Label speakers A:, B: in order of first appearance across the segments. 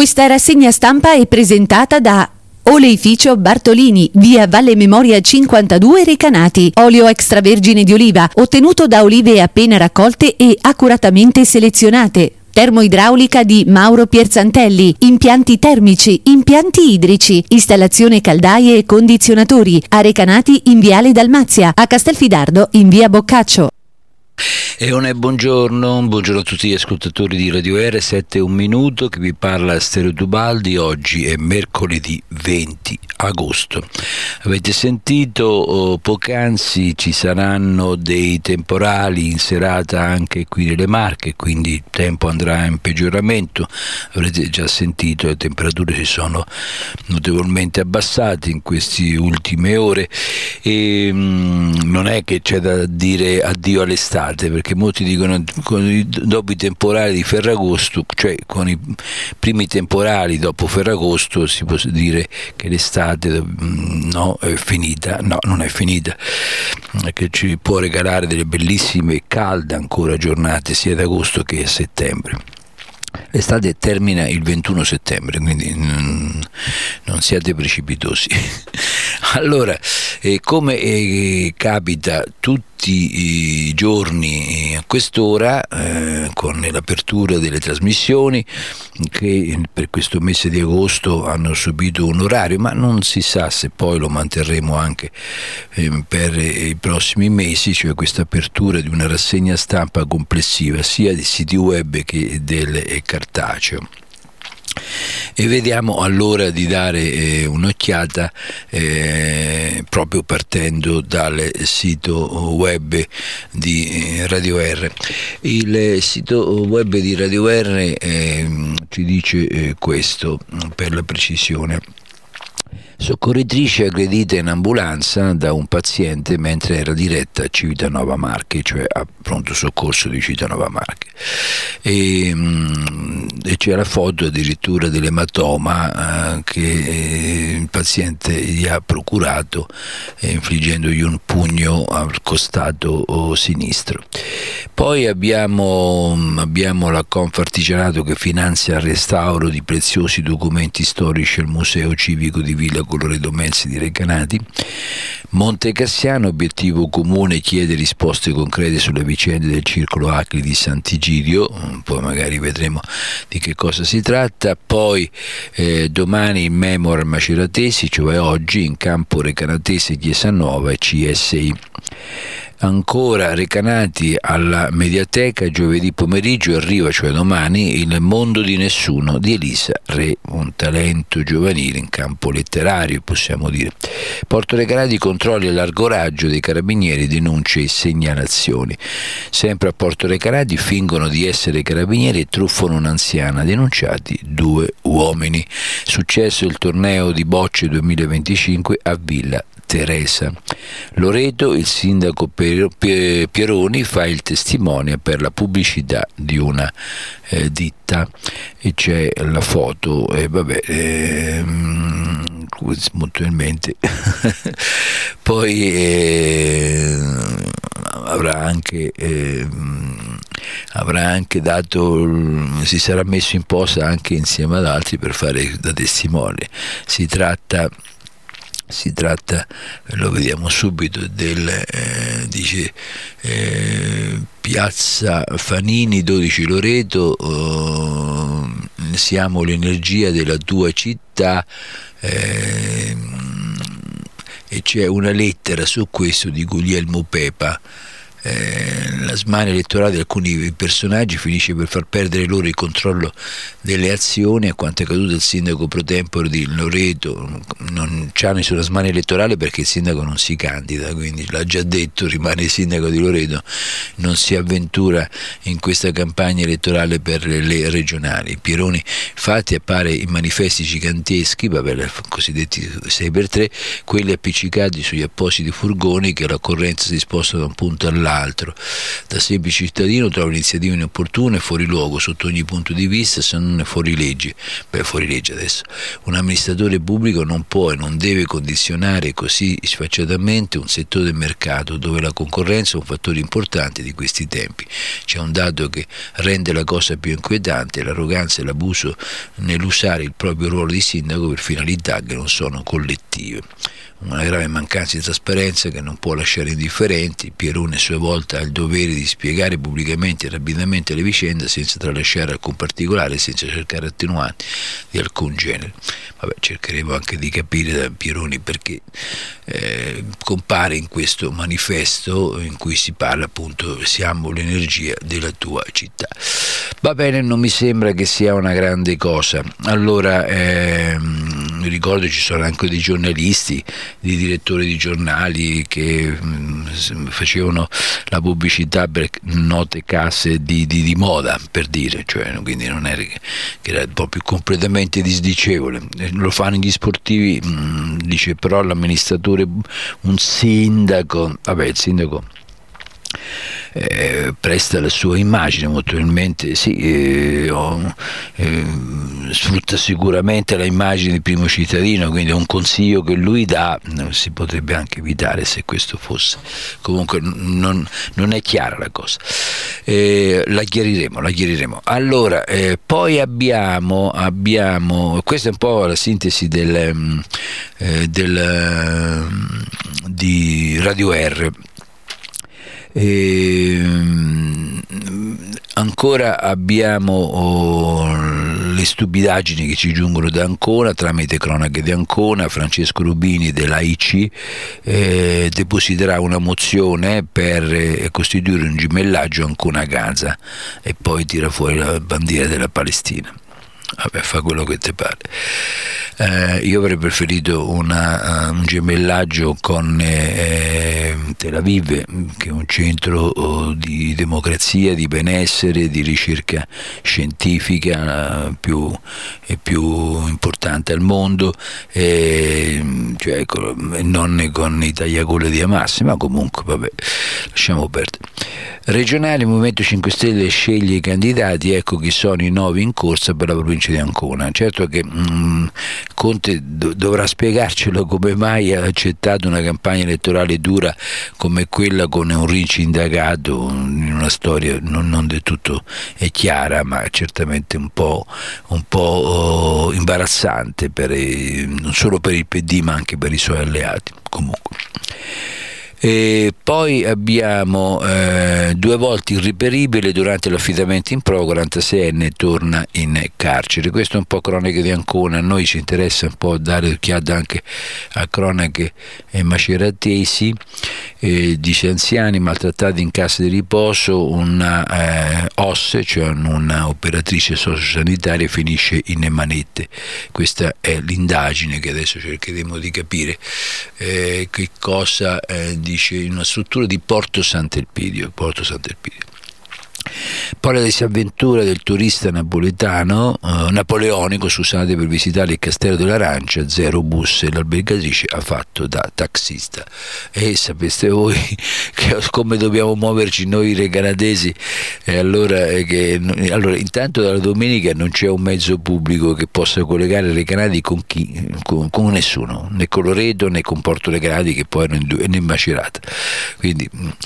A: Questa rassegna stampa è presentata da Oleificio Bartolini, via Valle Memoria 52 Recanati. Olio extravergine di oliva, ottenuto da olive appena raccolte e accuratamente selezionate. Termoidraulica di Mauro Pierzantelli, impianti termici, impianti idrici, installazione caldaie e condizionatori, a Recanati in viale Dalmazia, a Castelfidardo in via Boccaccio.
B: E buongiorno a tutti gli ascoltatori di Radio R7 un minuto, che vi parla Stereo Tubaldi. Oggi è mercoledì 20 agosto. Avete sentito poc'anzi, ci saranno dei temporali in serata anche qui nelle Marche, quindi il tempo andrà in peggioramento. Avrete già sentito, le temperature si sono notevolmente abbassate in queste ultime ore e non è che c'è da dire addio all'estate, perché molti dicono dopo i temporali di Ferragosto, cioè con i primi temporali dopo Ferragosto si può dire che l'estate no, è finita. No, non è finita, che ci può regalare delle bellissime e calde ancora giornate sia ad agosto che a settembre. L'estate termina il 21 settembre, quindi non siate precipitosi. Allora, come capita tutti i giorni a quest'ora, con l'apertura delle trasmissioni che per questo mese di agosto hanno subito un orario, ma non si sa se poi lo manterremo anche per i prossimi mesi, cioè questa apertura di una rassegna stampa complessiva sia di siti web che del cartaceo. E vediamo allora di dare un'occhiata proprio partendo dal sito web di Radio R. Il sito web di Radio R ci dice questo, per la precisione: soccorritrice aggredita in ambulanza da un paziente mentre era diretta a Civitanova Marche, cioè a pronto soccorso di Civitanova Marche, e c'è la foto addirittura dell'ematoma che il paziente gli ha procurato infliggendogli un pugno al costato sinistro. Poi abbiamo la Confartigianato che finanzia il restauro di preziosi documenti storici al Museo Civico di Villa Colloredo Melzi di Recanati. Montecassiano, obiettivo comune, chiede risposte concrete sulle vicende del circolo Acri di Sant'Egidio, poi magari vedremo di che cosa si tratta. Poi domani il Memorial Maceratesi, cioè oggi in campo Recanatese, Chiesa Nuova e CSI. Ancora Recanati alla Mediateca, giovedì pomeriggio arriva, cioè domani, Il mondo di nessuno di Elisa Re, un talento giovanile in campo letterario, possiamo dire. Porto Recanati, controlli a largo raggio dei carabinieri, denunce e segnalazioni. Sempre a Porto Recanati, fingono di essere carabinieri e truffano un'anziana, denunciati 2 uomini. Successo il torneo di bocce 2025 a Villa Teresa. Loreto, il sindaco Pieroni fa il testimone per la pubblicità di una ditta, e c'è la foto e molto poi avrà anche dato, si sarà messo in posa anche insieme ad altri per fare da testimone. Si tratta, lo vediamo subito, dice Piazza Fanini 12 Loreto, siamo l'energia della tua città, e c'è una lettera su questo di Guglielmo Pepa. La smania elettorale di alcuni personaggi finisce per far perdere loro il controllo delle azioni, a quanto è accaduto al sindaco pro tempore di Loreto. Non c'ha nessuna smania elettorale perché il sindaco non si candida, quindi l'ha già detto, rimane il sindaco di Loreto, non si avventura in questa campagna elettorale per le regionali. Pieroni infatti appare in manifesti giganteschi, cosiddetti 6x3, quelli appiccicati sugli appositi furgoni che all'occorrenza si spostano da un punto all'altro l'altro. Da semplice cittadino trovo l'iniziativa inopportuna e fuori luogo sotto ogni punto di vista, se non è fuori legge. Fuori legge adesso. Un amministratore pubblico non può e non deve condizionare così sfacciatamente un settore del mercato dove la concorrenza è un fattore importante di questi tempi. C'è un dato che rende la cosa più inquietante: l'arroganza e l'abuso nell'usare il proprio ruolo di sindaco per finalità che non sono collettive. Una grave mancanza di trasparenza che non può lasciare indifferenti. Pieroni a sua volta ha il dovere di spiegare pubblicamente e rapidamente le vicende senza tralasciare alcun particolare, senza cercare attenuanti di alcun genere. Cercheremo anche di capire da Pieroni perché compare in questo manifesto in cui si parla appunto siamo l'energia della tua città. Va bene, non mi sembra che sia una grande cosa. Allora mi ricordo ci sono anche dei giornalisti, di direttori di giornali che facevano la pubblicità per note casse di moda, per dire, cioè, quindi non era che era un po' più completamente disdicevole. Lo fanno gli sportivi, dice, però l'amministratore, un sindaco, il sindaco presta la sua immagine, molto probabilmente sfrutta sicuramente la immagine di primo cittadino, quindi è un consiglio che lui dà, si potrebbe anche evitare se questo fosse. Comunque non è chiara la cosa, la chiariremo. Allora poi abbiamo questa è un po' la sintesi di Radio R. Ancora abbiamo le stupidaggini che ci giungono da Ancona tramite cronache di Ancona. Francesco Rubini dell'AIC depositerà una mozione per costituire un gemellaggio Ancona-Gaza e poi tira fuori la bandiera della Palestina. Fa quello che ti pare. Io avrei preferito un gemellaggio con Tel Aviv, che è un centro di democrazia, di benessere, di ricerca scientifica più importante al mondo, non con i tagliagole di Hamas, ma comunque lasciamo perdere. Regionale, il Movimento 5 Stelle sceglie i candidati, ecco chi sono i 9 in corsa per la provincia di Ancona. Certo che Conte dovrà spiegarcelo come mai ha accettato una campagna elettorale dura come quella, con Enrici indagato in una storia non del tutto è chiara, ma certamente un po' imbarazzante non solo per il PD ma anche per i suoi alleati. Comunque. E poi abbiamo 2 volte irreperibile durante l'affidamento in pro, 46enne torna in carcere. Questo è un po' cronache di Ancona. A noi ci interessa un po' dare occhiata anche a cronache maceratesi, 10 anziani maltrattati in casa di riposo, una OSSE, cioè una operatrice sociosanitaria, finisce in manette. Questa è l'indagine che adesso cercheremo di capire che cosa dice in una struttura di Porto Sant'Elpidio. Poi la disavventura del turista napoleonico per visitare il castello dell'Arancia, 0 bus e l'albergatrice ha fatto da taxista. E sapeste voi come dobbiamo muoverci noi recanatesi? Allora, intanto dalla domenica non c'è un mezzo pubblico che possa collegare Recanati con nessuno, né con Loreto né con Porto Recanati, che poi né Macerata. Quindi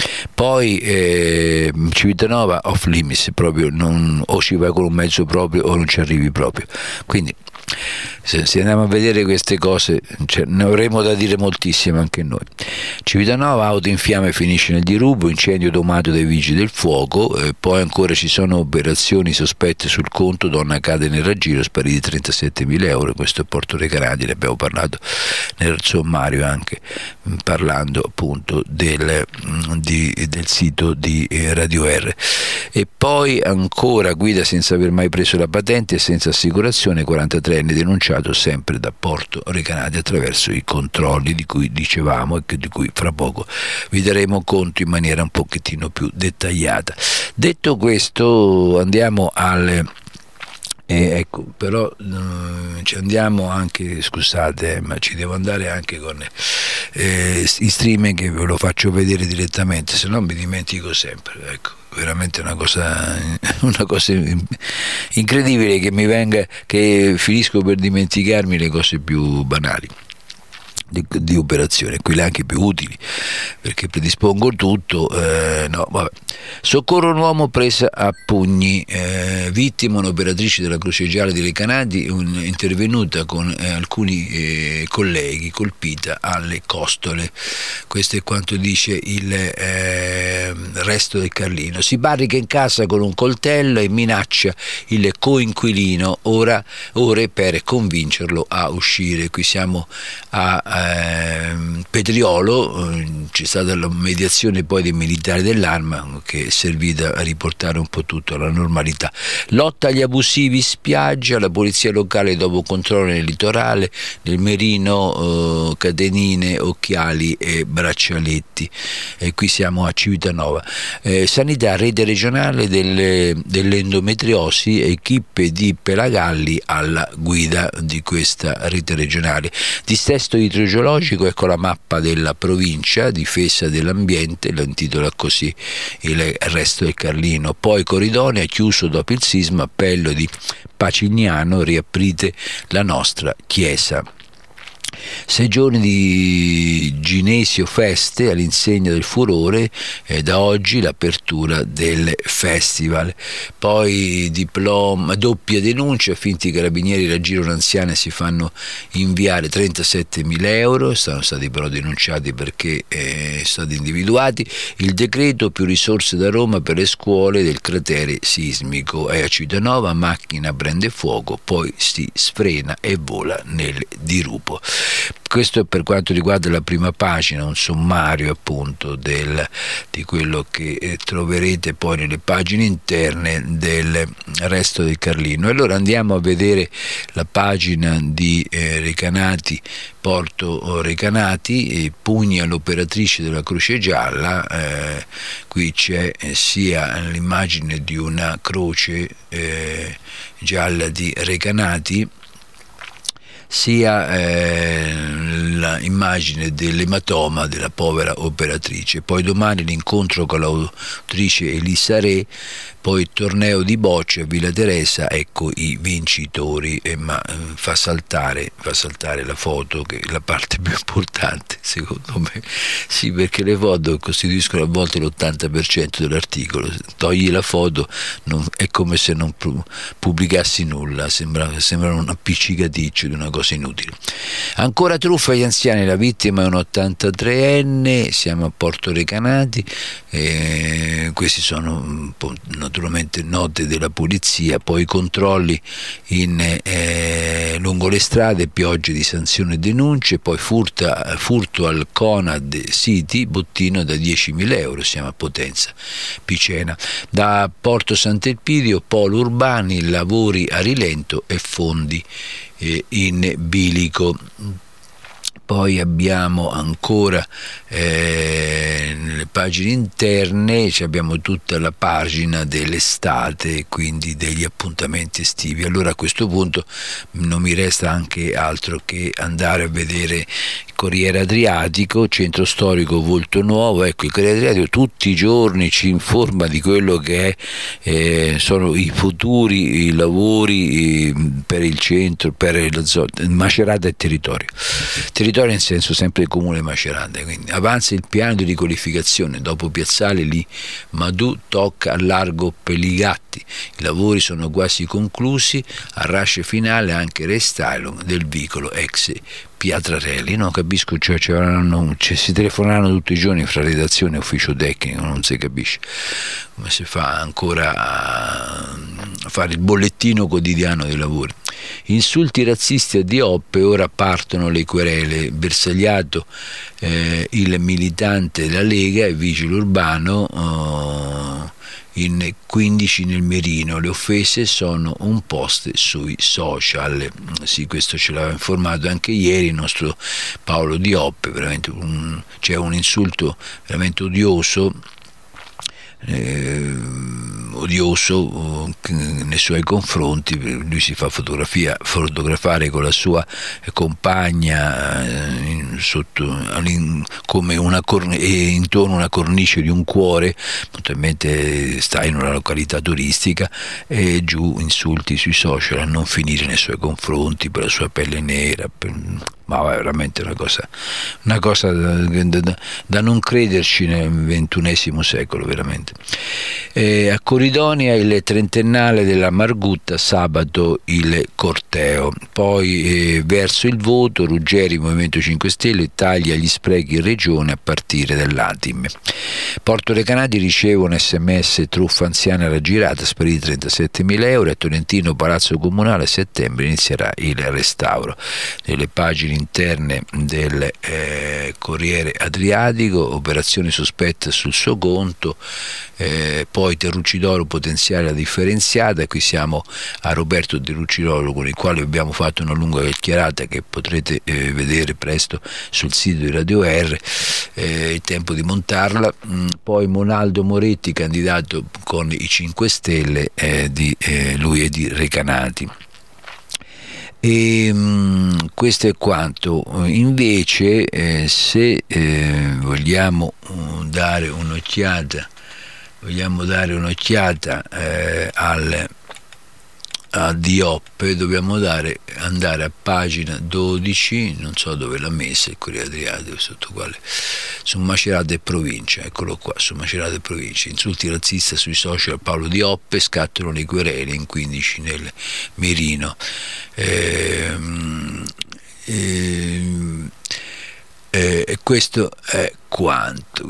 B: poi Civitanova off limits, proprio o ci vai con un mezzo proprio o non ci arrivi proprio. Quindi se andiamo a vedere queste cose, ne avremo da dire moltissime anche noi. Civitanova, auto in fiamme finisce nel dirupo, incendio domato dai vigili del fuoco, poi ancora ci sono operazioni sospette sul conto, donna cade nel raggiro, spariti 37.000 euro. Questo è Porto Recanati, ne abbiamo parlato nel sommario, anche parlando appunto del sito di Radio R. E poi ancora guida senza aver mai preso la patente e senza assicurazione, 43enne denunciato sempre da Porto Recanati attraverso i controlli di cui dicevamo e di cui fra poco vi daremo conto in maniera un pochettino più dettagliata. Detto questo, andiamo alle Ecco, però ci andiamo anche, scusate, ma ci devo andare anche con i streaming, che ve lo faccio vedere direttamente, se no mi dimentico sempre, ecco. Veramente una cosa incredibile che mi venga, che finisco per dimenticarmi le cose più banali di operazione, quelle anche più utili, perché predispongo tutto. No, vabbè. Soccorro un uomo presa a pugni, vittima un'operatrice della Croce Gialla di Recanati, intervenuta con alcuni colleghi, colpita alle costole. Questo è quanto dice il Resto del Carlino. Si barrica in casa con un coltello e minaccia il coinquilino ore per convincerlo a uscire. Qui siamo a Petriolo, c'è stata la mediazione poi dei militari dell'Arma, che è servita a riportare un po' tutto alla normalità. Lotta agli abusivi in spiaggia, la polizia locale dopo controllo nel litorale, nel Merino, catenine, occhiali e braccialetti. E qui siamo a Civitanova. Sanità, rete regionale dell'endometriosi, equipe di Pelagalli alla guida di questa rete regionale. Dissesto idrogeologico, ecco la mappa della provincia, difesa dell'ambiente, lo intitola così il Resto del Carlino. Poi Corridonia, chiuso dopo il sisma, appello di Pacignano, riaprite la nostra chiesa. 6 giorni di Ginesio Feste all'insegna del furore, da oggi l'apertura del festival. Poi doppia denuncia, finti carabinieri raggirano anziane, si fanno inviare 37.000 euro, sono stati però denunciati perché sono stati individuati. Il decreto, più risorse da Roma per le scuole del cratere sismico. È a Civitanova, macchina prende fuoco, poi si sfrena e vola nel dirupo. Questo è per quanto riguarda la prima pagina, un sommario appunto di quello che troverete poi nelle pagine interne del Resto del Carlino. Allora andiamo a vedere la pagina di Recanati, Porto Recanati, pugni all'operatrice della Croce Gialla. Qui c'è sia l'immagine di una croce gialla di Recanati, sia l'immagine dell'ematoma della povera operatrice. Poi domani l'incontro con l'autrice Elisa Re, poi torneo di bocce a Villa Teresa, ecco i vincitori. Ma fa saltare la foto, che è la parte più importante secondo me, sì, perché le foto costituiscono a volte l'80% dell'articolo. Togli la foto, è come se non pubblicassi nulla, sembra un appiccicaticcio di una cosa inutile. Ancora truffa agli anziani, la vittima è un 83enne, siamo a Porto Recanati. Questi sono naturalmente note della polizia. Poi controlli lungo le strade, piogge di sanzioni e denunce. Poi furto al Conad City, bottino da 10.000 euro, siamo a Potenza Picena. Da Porto Sant'Elpidio, polo urbani, lavori a rilento e fondi in bilico. Poi abbiamo ancora nelle pagine interne, abbiamo tutta la pagina dell'estate, quindi degli appuntamenti estivi. Allora a questo punto non mi resta anche altro che andare a vedere Corriere Adriatico, centro storico volto nuovo. Ecco, il Corriere Adriatico tutti i giorni ci informa di quello che sono i futuri lavori per il centro, per la zona Macerata e territorio in senso sempre del comune Macerata. Quindi avanza il piano di riqualificazione dopo Piazzale lì Madù, tocca a largo Peligatti, i lavori sono quasi conclusi, arrasce finale anche restyling del vicolo ex Piatrarelli. Non capisco, si telefonano tutti i giorni fra redazione e ufficio tecnico, non si capisce come si fa ancora a fare il bollettino quotidiano dei lavori. Insulti razzisti a Dioppe, ora partono le querele. Bersagliato il militante della Lega e vigile urbano in 15 nel Merino, le offese sono un post sui social. Sì, questo ce l'aveva informato anche ieri il nostro Paolo Dioppe. Veramente c'è un insulto veramente odioso odioso nei suoi confronti. Lui si fa fotografare con la sua compagna come e intorno a una cornice di un cuore, naturalmente sta in una località turistica, e giù insulti sui social a non finire nei suoi confronti per la sua pelle nera, ma è veramente una cosa da non crederci nel XXI secolo, veramente. A Coridonia il trentennale della Margutta, sabato il corteo. Poi verso il voto Ruggeri, Movimento 5 Stelle, taglia gli sprechi in regione a partire dall'ATIM. Porto Recanati riceve un sms truffa anziana raggirata, spariti 37.000 euro. A Tolentino, Palazzo Comunale, a settembre inizierà il restauro. Nelle pagine interne del Corriere Adriatico, operazione sospetta sul suo conto, poi Terrucci d'Oro, potenziale differenziata. Qui siamo a Roberto Terrucci d'Oro, con il quale abbiamo fatto una lunga chiacchierata che potrete vedere presto sul sito di Radio R, il tempo di montarla. Poi Monaldo Moretti, candidato con i 5 Stelle, lui è di Recanati. E questo è quanto. Invece se vogliamo dare un'occhiata a Dioppe, dobbiamo andare a pagina 12, non so dove l'ha messa il Corriere Adriatico, sotto quale, su Macerata e provincia, eccolo qua, su Macerata e provincia. Insulti razzisti sui social, Paolo Dioppe, scattano le querele in 15 nel mirino. E questo è quanto.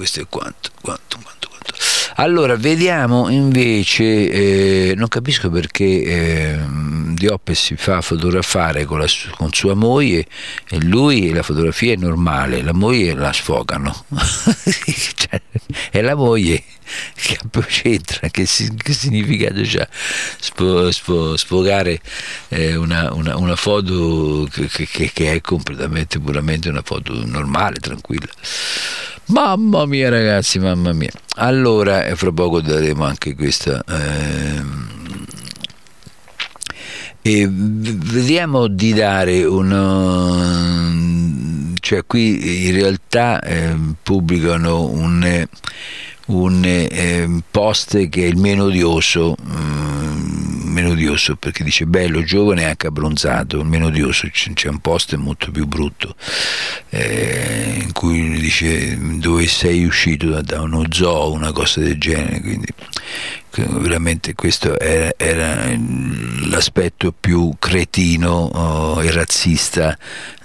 B: Allora vediamo invece, non capisco perché Dioppe si fa fotografare con sua moglie, e lui, la fotografia è normale, la moglie la sfogano. Cioè, è la moglie che c'entra, che significato c'ha sfogare una foto che è completamente, puramente una foto normale, tranquilla. Mamma mia ragazzi, mamma mia. Allora, fra poco daremo anche questa e vediamo di dare cioè qui in realtà pubblicano un post che è il meno odioso, perché dice bello, giovane e anche abbronzato. Il meno odioso, c'è un post molto più brutto, in cui dice dove sei uscito da uno zoo, una cosa del genere. Quindi veramente questo era l'aspetto più cretino e razzista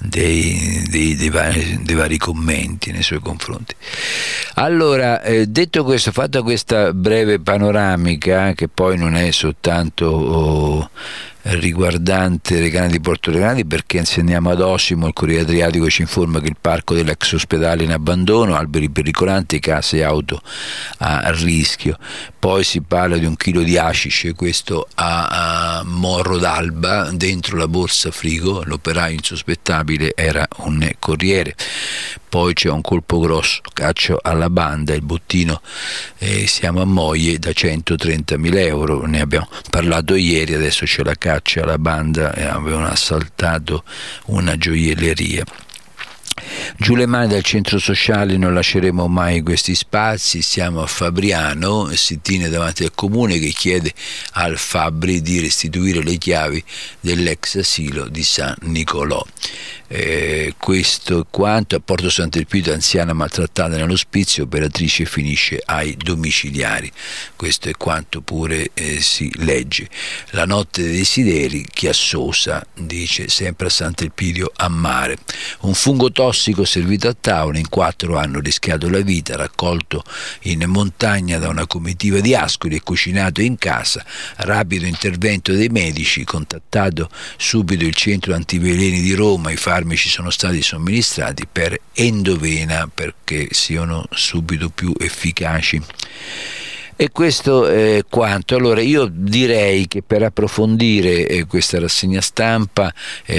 B: dei vari commenti nei suoi confronti. Allora, detto questo, fatta questa breve panoramica, che poi non è soltanto riguardante Recanati di Porto Recanati, perché se andiamo ad Osimo, il Corriere Adriatico ci informa che il parco dell'ex ospedale in abbandono, alberi pericolanti, case e auto a rischio. Poi si parla di 1 chilo di hashish, questo a Morro d'Alba, dentro la borsa frigo, l'operaio insospettabile era un corriere. Poi c'è un colpo grosso, caccio alla banda, il bottino, siamo a Moglie, da 130.000 euro, ne abbiamo parlato ieri. Adesso c'è la caccia alla banda, avevano assaltato una gioielleria. Giù le mani dal centro sociale, non lasceremo mai questi spazi. Siamo a Fabriano, sit-in davanti al comune che chiede al Fabbri di restituire le chiavi dell'ex asilo di San Nicolò. Questo è quanto. A Porto Sant'Elpidio, anziana maltrattata nell'ospizio, operatrice finisce ai domiciliari. Questo è quanto pure si legge. La notte dei desideri, Chiassosa, dice sempre a Sant'Elpidio a mare. Un fungo tossico servito a tavola, in 4 hanno rischiato la vita, raccolto in montagna da una comitiva di Ascoli e cucinato in casa. Rapido intervento dei medici, contattato subito il centro antiveleni di Roma, i farmaci sono stati somministrati per endovena perché siano subito più efficaci. E questo è quanto. Allora io direi che per approfondire questa rassegna stampa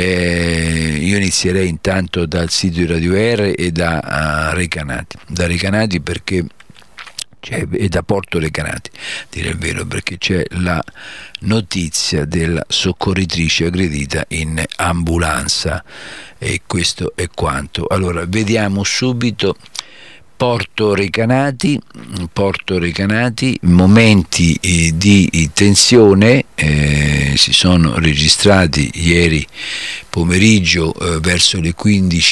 B: io inizierei intanto dal sito di Radio R e da Recanati, perché e da Porto Recanati, dire il vero, perché c'è la notizia della soccorritrice aggredita in ambulanza, e questo è quanto. Allora, vediamo subito Porto Recanati, momenti di tensione si sono registrati ieri pomeriggio verso le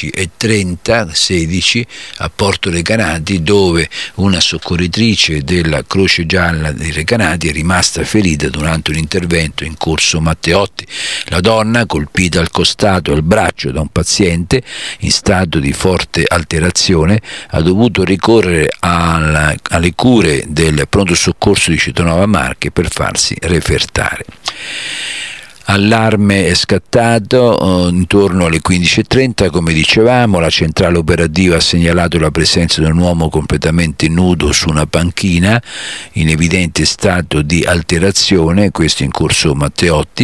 B: 15:30 a Porto Recanati, dove una soccorritrice della Croce Gialla di Recanati è rimasta ferita durante un intervento in corso Matteotti. La donna, colpita al costato e al braccio da un paziente in stato di forte alterazione, ha dovuto ricorrere alle cure del pronto soccorso di Cittadella Marche per farsi refertare. Allarme è scattato intorno alle 15:30, come dicevamo. La centrale operativa ha segnalato la presenza di un uomo completamente nudo su una panchina in evidente stato di alterazione, questo in corso Matteotti.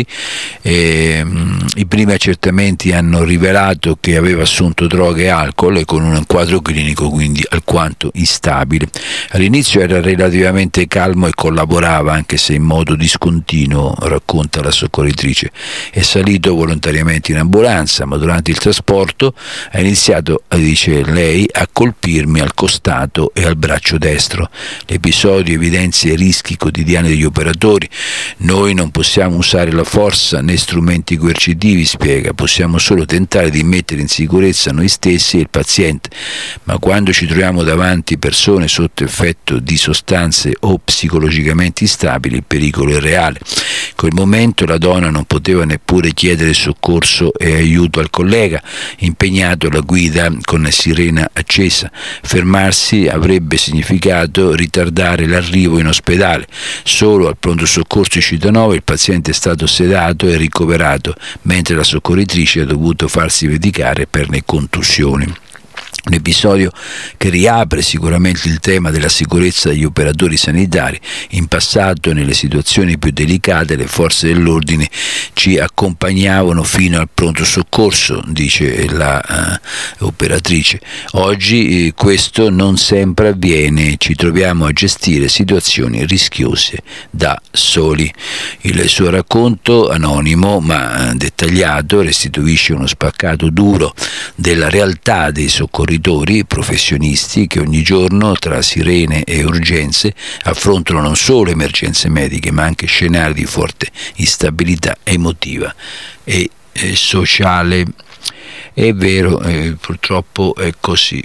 B: I primi accertamenti hanno rivelato che aveva assunto droghe e alcol, e con un quadro clinico quindi alquanto instabile. All'inizio era relativamente calmo e collaborava, anche se in modo discontinuo, racconta la soccorritrice. È salito volontariamente in ambulanza, ma durante il trasporto ha iniziato, dice lei, a colpirmi al costato e al braccio destro. L'episodio evidenzia i rischi quotidiani degli operatori. Noi non possiamo usare la forza né strumenti coercitivi, spiega, possiamo solo tentare di mettere in sicurezza noi stessi e il paziente, ma quando ci troviamo davanti persone sotto effetto di sostanze o psicologicamente instabili, il pericolo è reale. In quel momento la donna non poteva neppure chiedere soccorso e aiuto al collega, impegnato alla guida con la sirena accesa. Fermarsi avrebbe significato ritardare l'arrivo in ospedale. Solo al pronto soccorso di Cittadella il paziente è stato sedato e ricoverato, mentre la soccorritrice ha dovuto farsi medicare per le contusioni. Un episodio che riapre sicuramente il tema della sicurezza degli operatori sanitari. In passato, nelle situazioni più delicate, le forze dell'ordine ci accompagnavano fino al pronto soccorso, dice la operatrice. Oggi questo non sempre avviene, ci troviamo a gestire situazioni rischiose da soli. Il suo racconto, anonimo ma dettagliato, restituisce uno spaccato duro della realtà dei soccorritori professionisti che ogni giorno, tra sirene e urgenze, affrontano non solo emergenze mediche ma anche scenari di forte instabilità emotiva e sociale. È vero, purtroppo è così,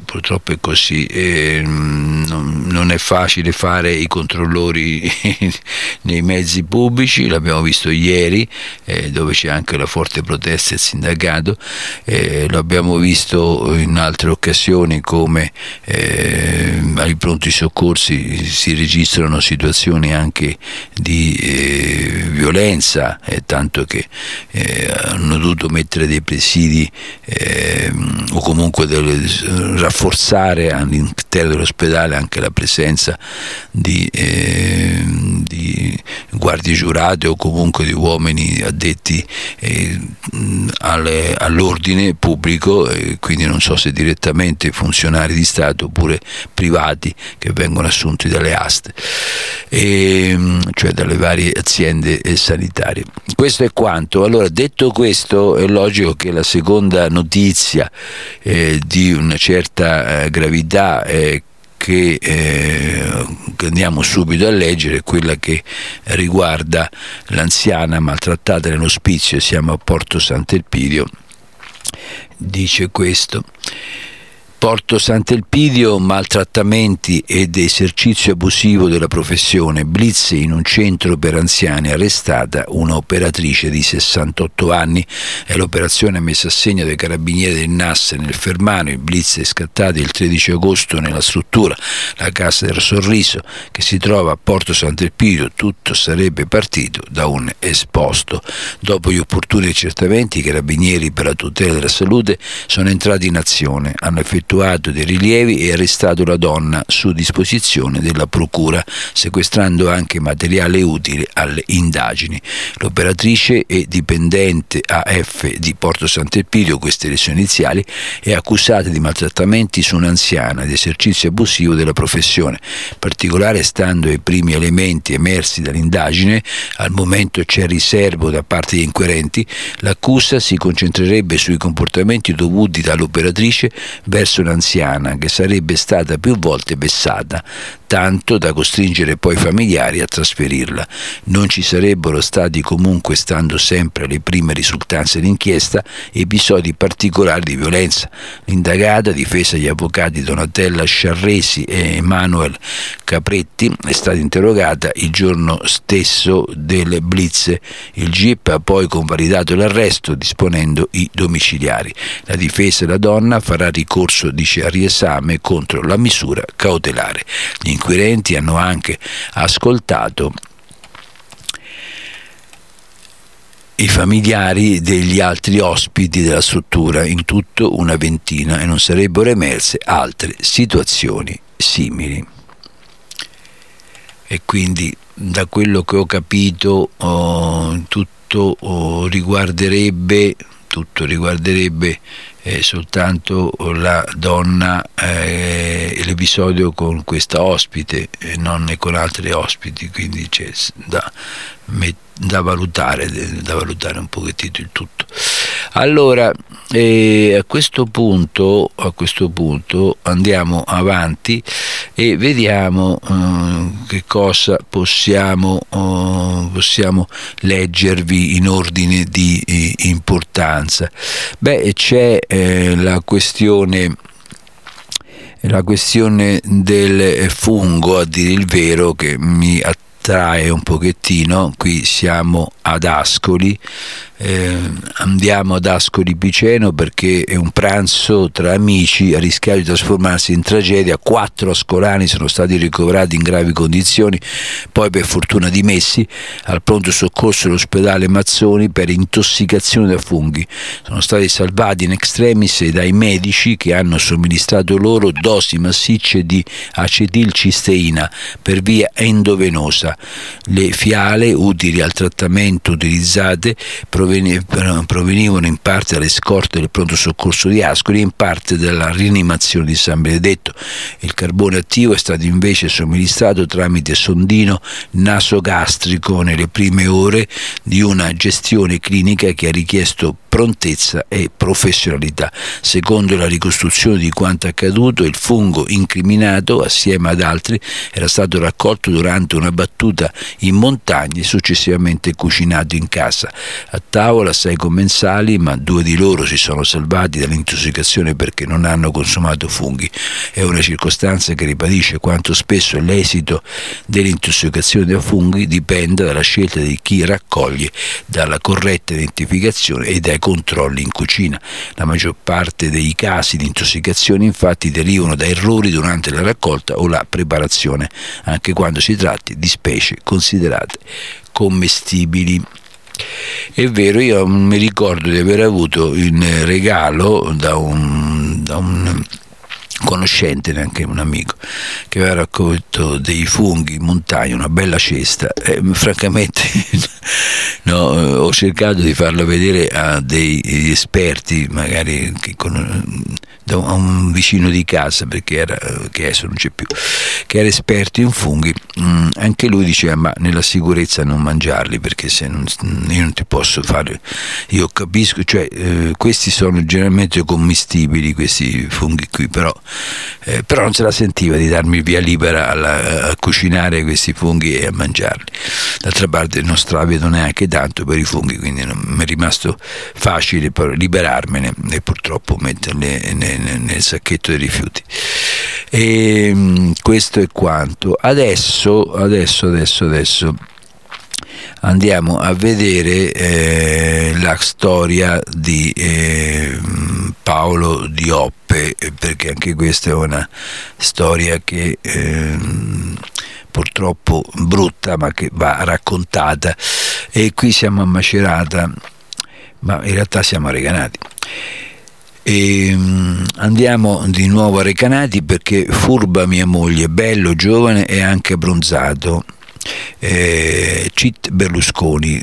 B: non è facile fare i controllori nei mezzi pubblici, l'abbiamo visto ieri, dove c'è anche la forte protesta del sindacato, lo abbiamo visto in altre occasioni come ai pronti soccorsi si registrano situazioni anche di violenza, tanto che hanno dovuto mettere dei presidi o comunque rafforzare all'interno dell'ospedale anche la presenza di guardie giurate o comunque di uomini addetti all'ordine pubblico, quindi non so se direttamente funzionari di Stato oppure privati che vengono assunti dalle aste, cioè dalle varie aziende sanitarie. Questo è quanto. Allora, detto questo, è logico che la seconda notizia di una certa gravità che andiamo subito a leggere è quella che riguarda l'anziana maltrattata nell'ospizio. Siamo a Porto Sant'Elpidio. Dice questo: Porto Sant'Elpidio, maltrattamenti ed esercizio abusivo della professione, blitz in un centro per anziani, arrestata una operatrice di 68 anni. È l'operazione messa a segno dai carabinieri del NAS nel Fermano. Il blitz è scattato il 13 agosto nella struttura, la Casa del Sorriso, che si trova a Porto Sant'Elpidio. Tutto sarebbe partito da un esposto. Dopo gli opportuni accertamenti, i carabinieri per la tutela della salute sono entrati in azione, hanno effettuato effettuato dei rilievi e arrestato la donna su disposizione della procura, sequestrando anche materiale utile alle indagini. L'operatrice e dipendente AF di Porto Sant'Elpidio, queste le sue iniziali, è accusata di maltrattamenti su un'anziana, di esercizio abusivo della professione. In particolare, stando ai primi elementi emersi dall'indagine, al momento c'è riservo da parte degli inquirenti, l'accusa si concentrerebbe sui comportamenti dovuti dall'operatrice verso un'anziana che sarebbe stata più volte vessata, tanto da costringere poi i familiari a trasferirla. Non ci sarebbero stati comunque, stando sempre alle prime risultanze d'inchiesta, episodi particolari di violenza. L'indagata, difesa dagli avvocati Donatella Sciarresi e Emanuel Capretti, è stata interrogata il giorno stesso del blitz. Il GIP ha poi convalidato l'arresto disponendo i domiciliari. La difesa della donna farà ricorso, dice, a riesame contro la misura cautelare. Gli inquirenti hanno anche ascoltato i familiari degli altri ospiti della struttura, in tutto una ventina, e non sarebbero emerse altre situazioni simili. E quindi, da quello che ho capito, tutto riguarderebbe soltanto la donna e l'episodio con questa ospite e non con altri ospiti, quindi c'è da valutare un pochettino il tutto. Allora, a questo punto andiamo avanti e vediamo che cosa possiamo leggervi in ordine di importanza. C'è la questione del fungo, a dire il vero, che mi attrae un pochettino. Qui siamo ad Ascoli, andiamo ad Ascoli Piceno perché è un pranzo tra amici, ha rischiato di trasformarsi in tragedia. 4 ascolani sono stati ricoverati in gravi condizioni, poi per fortuna dimessi al pronto soccorso dell'ospedale Mazzoni per intossicazione da funghi. Sono stati salvati in extremis dai medici che hanno somministrato loro dosi massicce di acetilcisteina per via endovenosa. Le fiale utili al trattamento utilizzate provenivano in parte dalle scorte del pronto soccorso di Ascoli e in parte dalla rianimazione di San Benedetto. Il carbone attivo è stato invece somministrato tramite sondino nasogastrico nelle prime ore di una gestione clinica che ha richiesto prontezza e professionalità. Secondo la ricostruzione di quanto accaduto, il fungo incriminato, assieme ad altri, era stato raccolto durante una battuta in montagna e successivamente cucinato in casa. A tavola 6 commensali, ma 2 di loro si sono salvati dall'intossicazione perché non hanno consumato funghi. È una circostanza che ribadisce quanto spesso l'esito dell'intossicazione da funghi dipenda dalla scelta di chi raccoglie, dalla corretta identificazione e dai controlli in cucina. La maggior parte dei casi di intossicazione infatti derivano da errori durante la raccolta o la preparazione, anche quando si tratti di specie considerate commestibili. È vero, io mi ricordo di aver avuto in regalo da un conoscente, neanche un amico, che aveva raccolto dei funghi in montagna, una bella cesta, francamente ho cercato di farlo vedere a degli esperti, magari da un vicino di casa, che adesso non c'è più, che era esperto in funghi. Anche lui diceva: ma nella sicurezza non mangiarli, perché se io non ti posso fare, io capisco, questi sono generalmente commestibili, questi funghi qui, però non se la sentiva di darmi via libera a cucinare questi funghi e a mangiarli. D'altra parte non stravedo neanche tanto per i funghi, quindi mi è rimasto facile liberarmene e purtroppo metterli nel sacchetto dei rifiuti. E questo è quanto. Adesso andiamo a vedere la storia di Paolo Dioppe, perché anche questa è una storia che purtroppo brutta, ma che va raccontata. E qui siamo a Macerata, ma in realtà siamo a Recanati. E andiamo di nuovo a Recanati perché furba mia moglie, bello, giovane e anche abbronzato. Cit Berlusconi,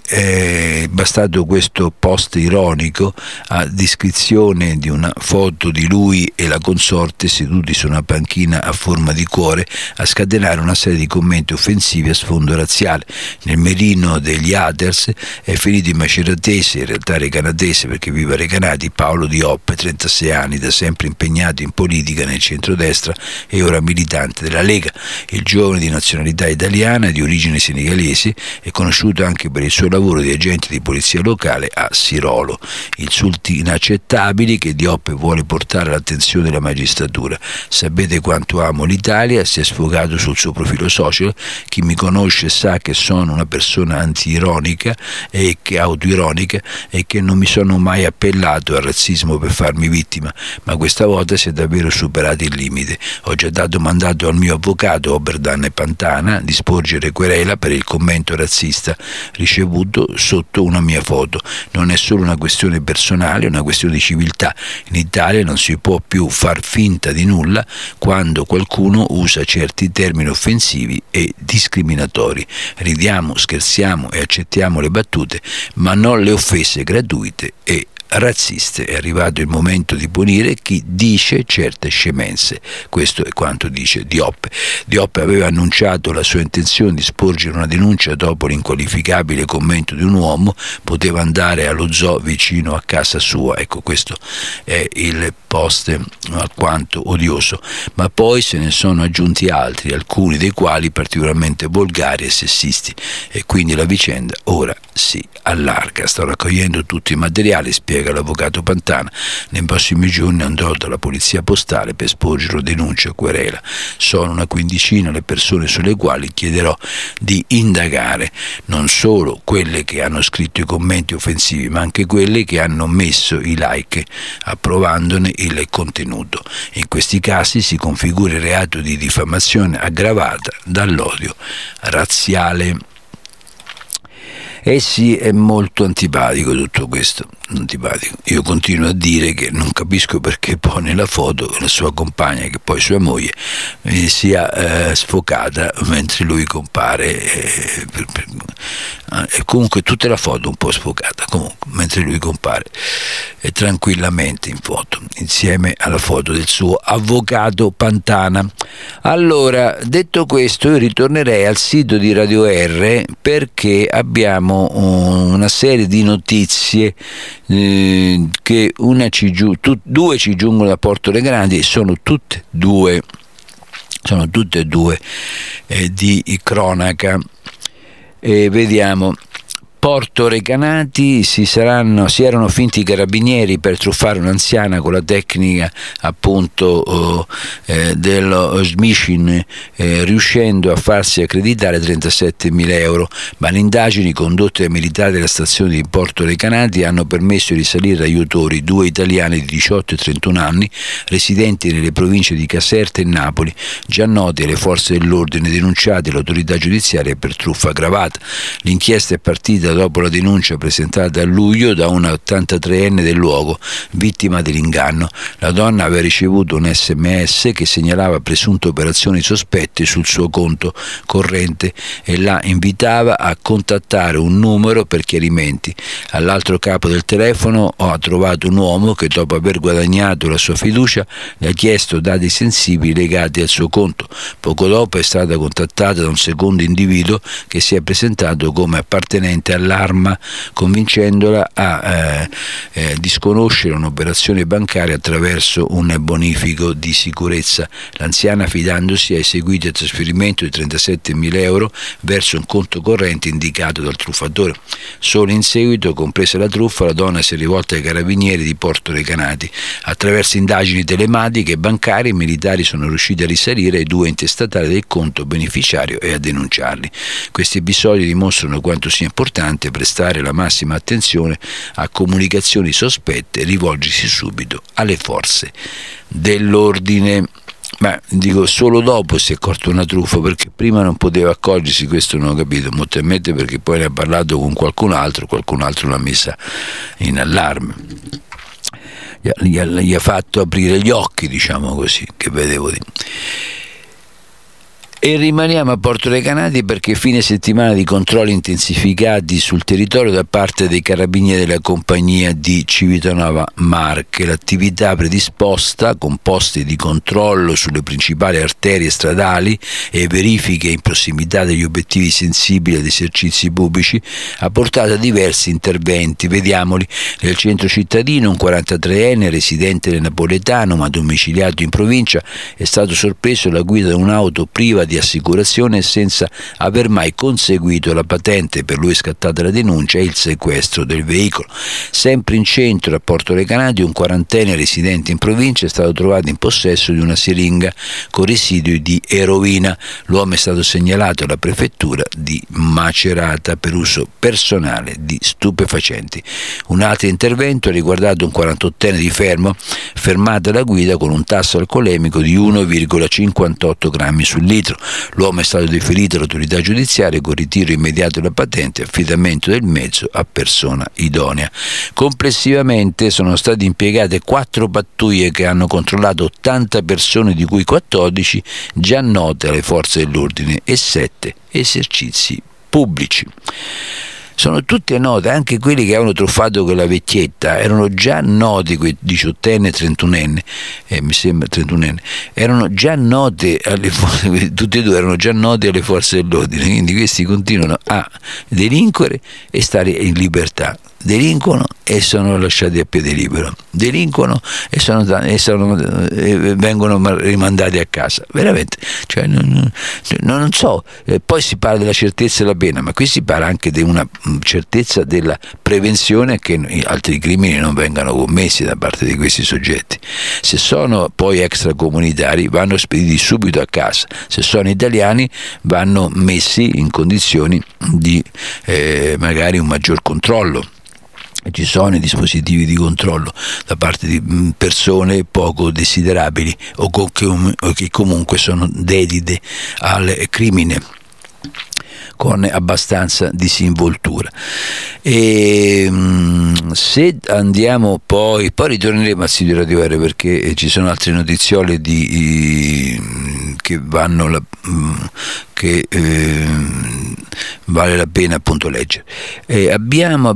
B: è bastato questo post ironico a descrizione di una foto di lui e la consorte seduti su una panchina a forma di cuore a scatenare una serie di commenti offensivi a sfondo razziale. Nel mirino degli haters è finito in maceratese, in realtà recanatese perché vive a Recanati, Paolo Dioppe, 36 anni, da sempre impegnato in politica nel centrodestra e ora militante della Lega. Il giovane di nazionalità italiana di origine senegalese è conosciuto anche per il suo lavoro di agente di polizia locale a Sirolo. Insulti inaccettabili che Dioppe vuole portare all'attenzione della magistratura. Sapete quanto amo l'Italia, si è sfogato sul suo profilo social. Chi mi conosce sa che sono una persona anti-ironica e che autoironica e che non mi sono mai appellato al razzismo per farmi vittima, ma questa volta si è davvero superato il limite. Ho già dato mandato al mio avvocato Oberdan e Pantana di sporgere querela per il commento razzista ricevuto sotto una mia foto. Non è solo una questione personale, è una questione di civiltà. In Italia non si può più far finta di nulla quando qualcuno usa certi termini offensivi e discriminatori. Ridiamo, scherziamo e accettiamo le battute, ma non le offese gratuite e razziste. È arrivato il momento di punire chi dice certe scemenze. Questo è quanto dice Dioppe. Dioppe aveva annunciato la sua intenzione di sporgere una denuncia dopo l'inqualificabile commento di un uomo, poteva andare allo zoo vicino a casa sua. Ecco, questo è il post alquanto odioso, ma poi se ne sono aggiunti altri, alcuni dei quali particolarmente volgari e sessisti, e quindi la vicenda ora si allarga. Sto raccogliendo tutti i materiali, spiega l'avvocato Pantana. Nei prossimi giorni andrò dalla polizia postale per sporgere denuncia o querela. Sono una quindicina le persone sulle quali chiederò di indagare, non solo quelle che hanno scritto i commenti offensivi, ma anche quelle che hanno messo i like approvandone il contenuto. In questi casi si configura il reato di diffamazione aggravata dall'odio razziale. Sì, è molto antipatico tutto questo, antipatico. Io continuo a dire che non capisco perché pone la foto la sua compagna, che poi sua moglie, sia sfocata mentre lui compare, comunque tutta la foto un po' sfocata, comunque mentre lui compare tranquillamente in foto, insieme alla foto del suo avvocato Pantana. Allora, detto questo, io ritornerei al sito di Radio R perché abbiamo una serie di notizie che due ci giungono da Porto Recanati e sono tutte e due di cronaca. Vediamo. Porto Recanati si erano finti i carabinieri per truffare un'anziana con la tecnica appunto dello smishing, riuscendo a farsi accreditare 37.000 euro, ma le indagini condotte dai militari della stazione di Porto Recanati hanno permesso di risalire agli autori, due italiani di 18 e 31 anni residenti nelle province di Caserta e Napoli, già noti alle forze dell'ordine, denunciati all'autorità giudiziaria per truffa aggravata. L'inchiesta è partita dopo la denuncia presentata a luglio da una 83enne del luogo, vittima dell'inganno. La donna aveva ricevuto un SMS che segnalava presunte operazioni sospette sul suo conto corrente e la invitava a contattare un numero per chiarimenti. All'altro capo del telefono ha trovato un uomo che, dopo aver guadagnato la sua fiducia, le ha chiesto dati sensibili legati al suo conto. Poco dopo è stata contattata da un secondo individuo che si è presentato come appartenente all'Arma, convincendola a disconoscere un'operazione bancaria attraverso un bonifico di sicurezza. L'anziana, fidandosi, ha eseguito il trasferimento di 37.000 euro verso un conto corrente indicato dal truffatore. Solo in seguito, compresa la truffa, la donna si è rivolta ai carabinieri di Porto Recanati. Attraverso indagini telematiche e bancarie, i militari sono riusciti a risalire ai due intestatari del conto beneficiario e a denunciarli. Questi episodi dimostrano quanto sia importante prestare la massima attenzione a comunicazioni sospette e rivolgersi subito alle forze dell'ordine. Ma dico, solo dopo si è accorto una truffa, perché prima non poteva accorgersi, questo non ho capito, molto ammetto, perché poi ne ha parlato con qualcun altro l'ha messa in allarme. gli ha fatto aprire gli occhi, diciamo così, che vedevo di. E rimaniamo a Porto Recanati perché fine settimana di controlli intensificati sul territorio da parte dei carabinieri della compagnia di Civitanova Marche. L'attività predisposta, con posti di controllo sulle principali arterie stradali e verifiche in prossimità degli obiettivi sensibili ad esercizi pubblici, ha portato a diversi interventi. Vediamoli. Nel centro cittadino un 43enne residente del Napoletano ma domiciliato in provincia è stato sorpreso alla guida di un'auto priva di assicurazione senza aver mai conseguito la patente. Per lui è scattata la denuncia e il sequestro del veicolo. Sempre in centro a Porto Recanati un 40enne residente in provincia è stato trovato in possesso di una siringa con residui di eroina. L'uomo è stato segnalato alla prefettura di Macerata per uso personale di stupefacenti. Un altro intervento ha riguardato un 48enne di Fermo fermato alla guida con un tasso alcolemico di 1,58 grammi sul litro. L'uomo è stato deferito all'autorità giudiziaria con ritiro immediato della patente e affidamento del mezzo a persona idonea. Complessivamente sono state impiegate 4 pattuglie che hanno controllato 80 persone, di cui 14 già note alle forze dell'ordine e 7 esercizi pubblici. Sono tutte note, anche quelli che avevano truffato quella vecchietta, erano già noti, quei 18enne e 31enne, mi sembra 31enne, erano già note tutti e due erano già noti alle forze dell'ordine, quindi questi continuano a delinquere e stare in libertà. Delinquono e sono lasciati a piede libero, delinquono e vengono rimandati a casa, veramente, cioè, non so. Poi si parla della certezza della pena, ma qui si parla anche di una certezza della prevenzione che altri crimini non vengano commessi da parte di questi soggetti. Se sono poi extracomunitari vanno spediti subito a casa, se sono italiani vanno messi in condizioni di magari un maggior controllo. Ci sono i dispositivi di controllo da parte di persone poco desiderabili o che comunque sono dedite al crimine con abbastanza disinvoltura. E se andiamo poi ritorneremo al sito di Radio R perché ci sono altre notiziole che vanno vale la pena appunto leggere. Abbiamo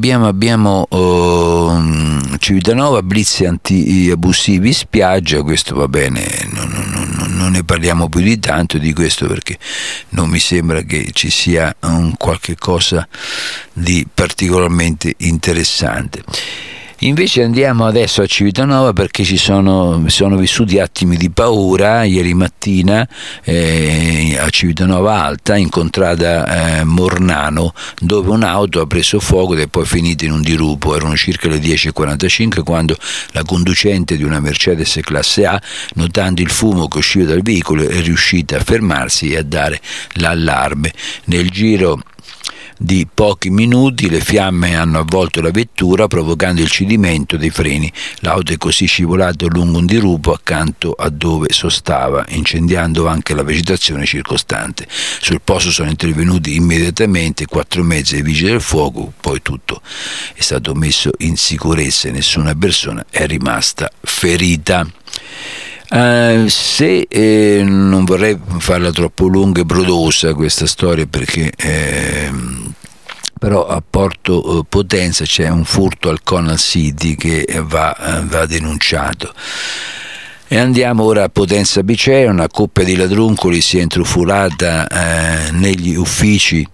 B: Civitanova, blitz anti-abusivi spiaggia. Questo va bene, non ne parliamo più di tanto di questo perché non mi sembra che ci sia qualche cosa di particolarmente interessante. Invece andiamo adesso a Civitanova perché sono vissuti attimi di paura ieri mattina a Civitanova Alta, in contrada Mornano, dove un'auto ha preso fuoco ed è poi finita in un dirupo. Erano circa le 10:45 quando la conducente di una Mercedes classe A, notando il fumo che usciva dal veicolo, è riuscita a fermarsi e a dare l'allarme. Nel giro di pochi minuti le fiamme hanno avvolto la vettura provocando il cedimento dei freni. L'auto è così scivolata lungo un dirupo accanto a dove sostava, incendiando anche la vegetazione circostante. Sul posto sono intervenuti immediatamente 4 mezzi dei vigili del fuoco, poi tutto è stato messo in sicurezza e nessuna persona è rimasta ferita. Non vorrei farla troppo lunga e brodosa questa storia perché però a Porto Potenza c'è un furto al Conal City che va denunciato. E andiamo ora a Potenza Piceno. Una coppia di ladruncoli si è intruffolata negli uffici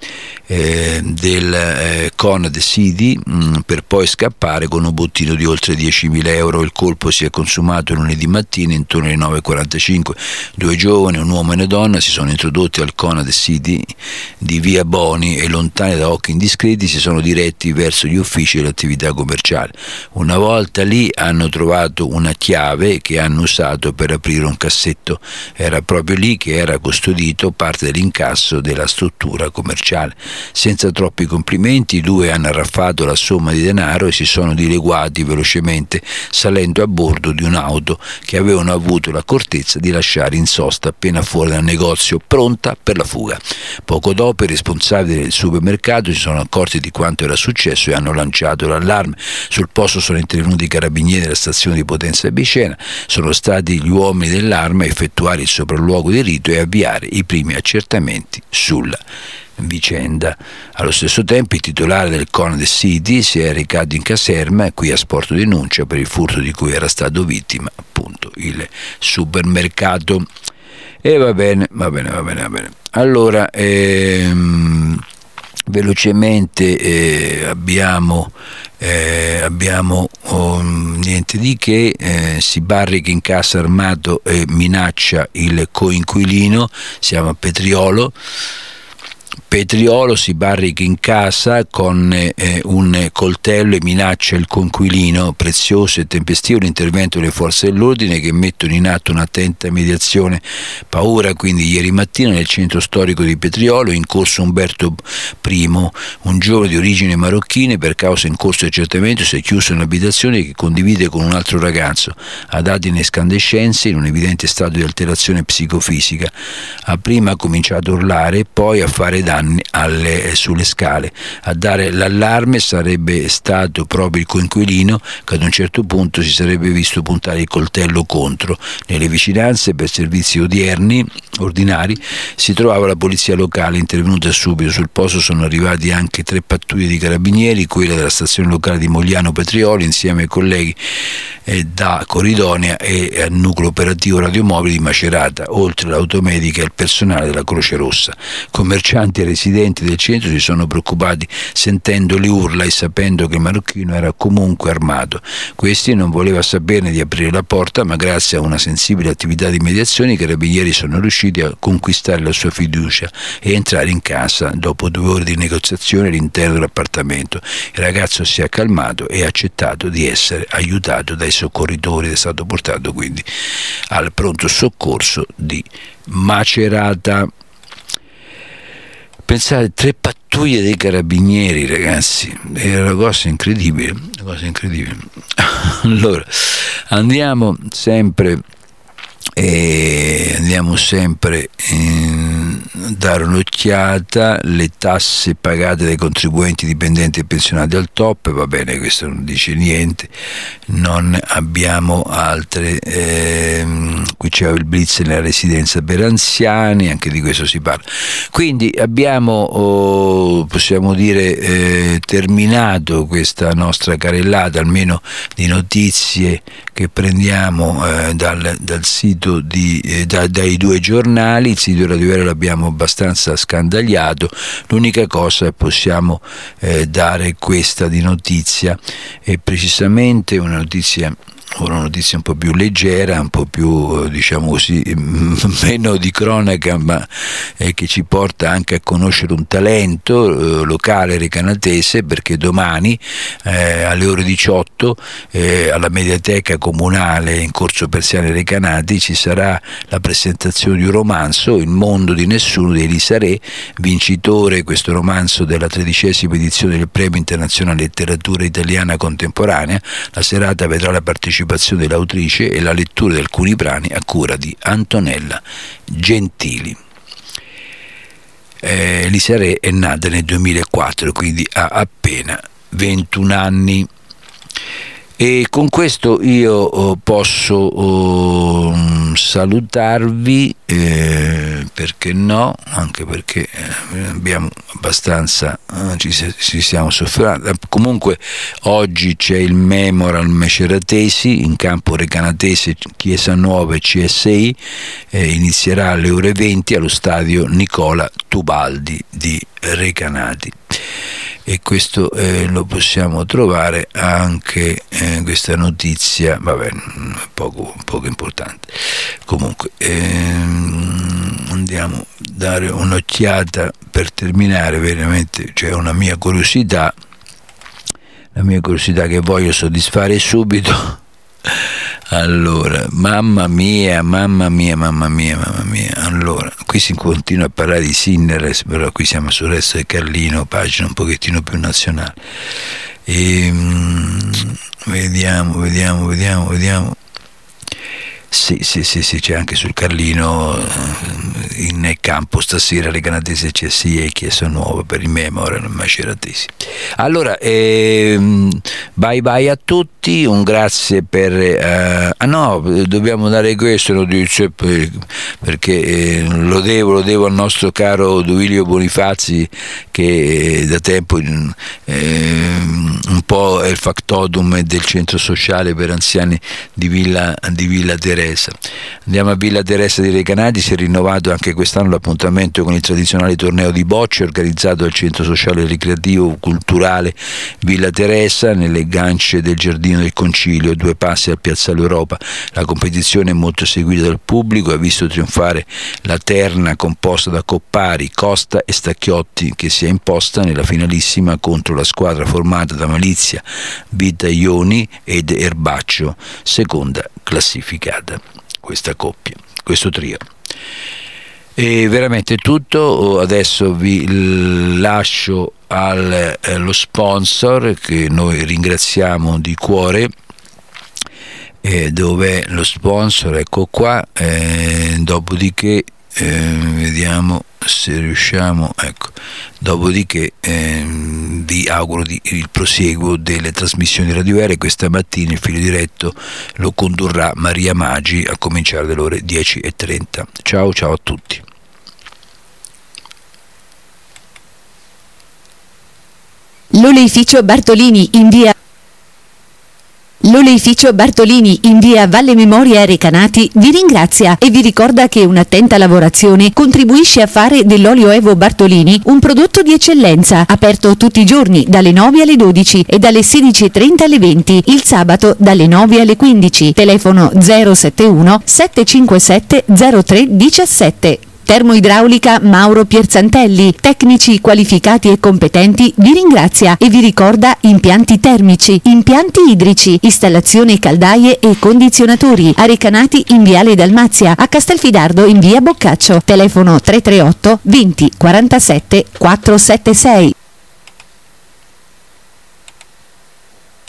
B: del Conad City per poi scappare con un bottino di oltre 10.000 euro. Il colpo si è consumato lunedì mattina intorno alle 9:45. 2 giovani, un uomo e una donna, si sono introdotti al Conad City di via Boni e, lontani da occhi indiscreti, si sono diretti verso gli uffici dell'attività commerciale. Una volta lì hanno trovato una chiave che hanno usato usato per aprire un cassetto. Era proprio lì che era custodito parte dell'incasso della struttura commerciale. Senza troppi complimenti, i due hanno arraffato la somma di denaro e si sono dileguati velocemente, salendo a bordo di un'auto che avevano avuto l'accortezza di lasciare in sosta appena fuori dal negozio, pronta per la fuga. Poco dopo i responsabili del supermercato si sono accorti di quanto era successo e hanno lanciato l'allarme. Sul posto sono intervenuti i carabinieri della stazione di Potenza e Bicena. Sono stati gli uomini dell'arma a effettuare il sopralluogo di rito e avviare i primi accertamenti sulla vicenda. Allo stesso tempo il titolare del Conad City si è recato in caserma e qui ha sporto denuncia per il furto di cui era stato vittima, appunto, il supermercato. E va bene. Allora, velocemente abbiamo niente di che. Si barrica in casa armato e minaccia il coinquilino. Siamo a Petriolo si barrica in casa con un coltello e minaccia il coinquilino. Prezioso e tempestivo l'intervento delle forze dell'ordine che mettono in atto un'attenta mediazione. Paura quindi ieri mattina nel centro storico di Petriolo, in corso Umberto I, un giovane di origine marocchine per causa in corso di accertamento si è chiuso in un'abitazione che condivide con un altro ragazzo, ha dato in escandescenze in un evidente stato di alterazione psicofisica. Ha prima cominciato a urlare e poi a fare danni sulle scale. A dare l'allarme sarebbe stato proprio il coinquilino che ad un certo punto si sarebbe visto puntare il coltello contro. Nelle vicinanze, per servizi ordinari, si trovava la polizia locale intervenuta subito. Sul posto sono arrivati anche 3 pattuglie di carabinieri, quella della stazione locale di Mogliano Petrioli insieme ai colleghi da Coridonia e al nucleo operativo radiomobile di Macerata, oltre l'automedica e il personale della Croce Rossa. Commercianti e residenti del centro si sono preoccupati sentendo le urla e sapendo che il marocchino era comunque armato. Questi non voleva saperne di aprire la porta, ma grazie a una sensibile attività di mediazione i carabinieri sono riusciti a conquistare la sua fiducia e entrare in casa dopo 2 ore di negoziazione all'interno dell'appartamento. Il ragazzo si è calmato e ha accettato di essere aiutato dai soccorritori ed è stato portato quindi al pronto soccorso di Macerata. Pensate, 3 pattuglie dei carabinieri, ragazzi, è una cosa incredibile. Allora, andiamo sempre dare un'occhiata. Le tasse pagate dai contribuenti dipendenti e pensionati al top, va bene, questo non dice niente, non abbiamo altre. Qui c'è il blitz nella residenza per anziani, anche di questo si parla. Quindi abbiamo, possiamo dire, terminato questa nostra carrellata, almeno di notizie che prendiamo dal sito dai 2 giornali. Il sito Radio Era l'abbiamo abbastanza scandagliato. L'unica cosa possiamo dare questa di notizia, è precisamente una notizia un po' più leggera, un po' più, diciamo così, meno di cronaca, ma che ci porta anche a conoscere un talento locale recanatese, perché domani alle ore 18 alla Mediateca Comunale in Corso Persiani Recanati ci sarà la presentazione di un romanzo, Il mondo di nessuno, di Elisa Re, vincitore questo romanzo della 13ª edizione del Premio Internazionale Letteratura Italiana Contemporanea. La serata vedrà la partecipazione dell'autrice e la lettura di alcuni brani a cura di Antonella Gentili. Elisa Re è nata nel 2004, quindi ha appena 21 anni. E con questo io posso salutarvi, perché no, anche perché abbiamo abbastanza, ci siamo soffermati. Comunque oggi c'è il Memorial Maceratesi in campo recanatese, Chiesa Nuova e CSI, inizierà alle ore 20 allo stadio Nicola Tubaldi di Recanati. E questo lo possiamo trovare anche questa notizia, vabbè, poco importante. Comunque andiamo a dare un'occhiata per terminare. Veramente c'è una mia curiosità, che voglio soddisfare subito. Allora, mamma mia. Allora, qui si continua a parlare di Sinner, però qui siamo sul Resto del Carlino, pagina un pochettino più nazionale. Vediamo. Sì, c'è anche sul Carlino in campo stasera le canadese CSI e chiesa nuova per il Memorial Maceratesi. Allora, bye a tutti, un grazie per dobbiamo dare questo, lo dice perché lo devo al nostro caro Duilio Bonifazzi, che da tempo un po' è il factotum del centro sociale per anziani di Villa Teresa. Andiamo a Villa Teresa di Recanati. Si è rinnovato anche quest'anno l'appuntamento con il tradizionale torneo di bocce organizzato dal centro sociale ricreativo culturale Villa Teresa nelle gance del Giardino del Concilio, 2 passi al Piazzale Europa. La competizione è molto seguita dal pubblico e ha visto trionfare la terna composta da Coppari, Costa e Stacchiotti, che si è imposta nella finalissima contro la squadra formata da Malizia, Vitaioni ed Erbaccio, seconda classificata questa coppia, questo trio. E veramente tutto. Adesso vi lascio allo sponsor, che noi ringraziamo di cuore. Dov'è lo sponsor? Ecco qua. Dopodiché vediamo se riusciamo, ecco. Dopodiché vi auguro il prosieguo delle trasmissioni radioaeree. Questa mattina il filo diretto lo condurrà Maria Maggi a cominciare dalle ore 10:30. Ciao a tutti.
A: L'oleificio Bartolini in via Valle Memoria Recanati vi ringrazia e vi ricorda che un'attenta lavorazione contribuisce a fare dell'olio Evo Bartolini un prodotto di eccellenza, aperto tutti i giorni dalle 9 alle 12 e dalle 16:30 alle 20, il sabato dalle 9 alle 15, telefono 071 757 0317. Termoidraulica Mauro Pierzantelli, tecnici qualificati e competenti, vi ringrazia e vi ricorda impianti termici, impianti idrici, installazione caldaie e condizionatori, a Recanati in viale Dalmazia, a Castelfidardo in via Boccaccio, telefono 338 20 47 476.